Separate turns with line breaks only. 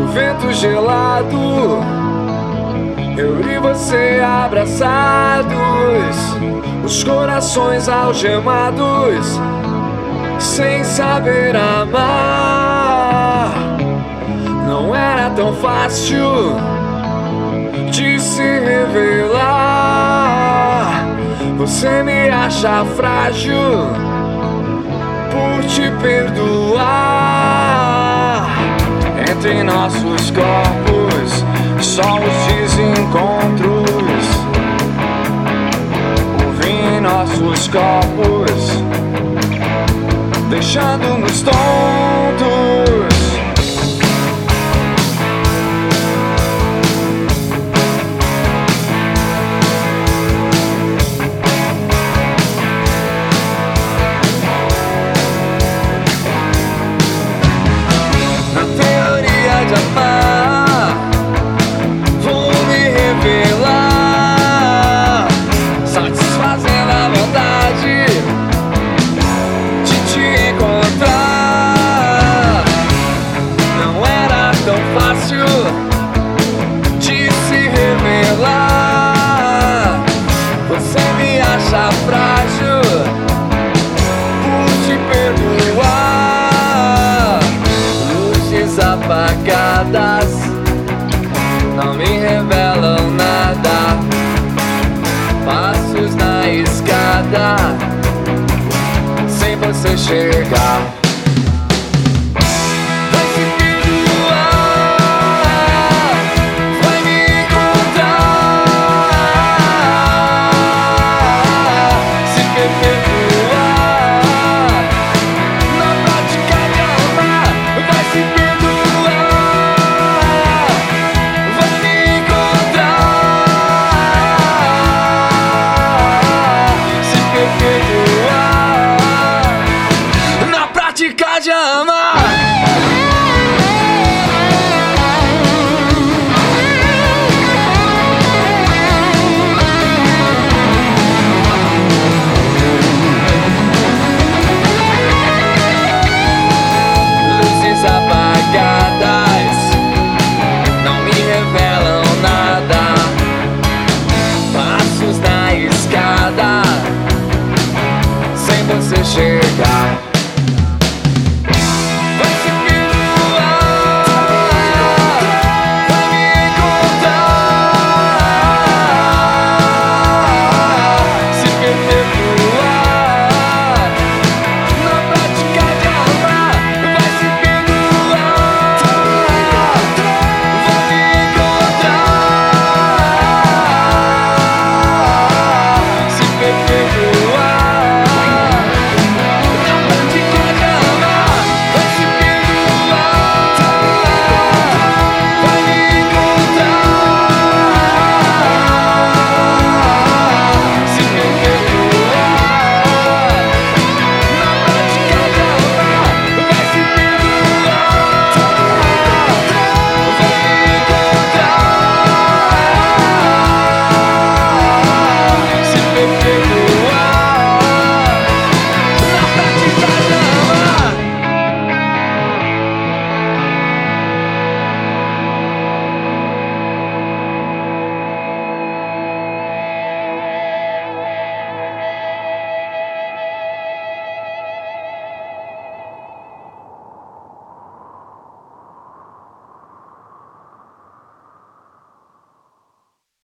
vento gelado, eu e você abraçados, os corações algemados, sem saber amar. Não era tão fácil de se revelar. Você me acha frágil por te perdoar. Entre nossos corpos, só os desencontros. O vinho em nossos copos, deixando-nos tontos. Na teoria de amar, vou me revelar, satisfazendo a vontade de te encontrar. Não era tão fácil de se revelar. Você me acha frágil por te perdoar. Luzes apagadas não me revelam nada. Passos na escada sem você chegar. Vai se perdoar, vai me encontrar. Se perdoar, na prática de amar. Vai se perdoar, vai me encontrar. Se perdoar, na prática de amar. Luzes apagadas não me revelam nada. Passos na escada sem você chegar.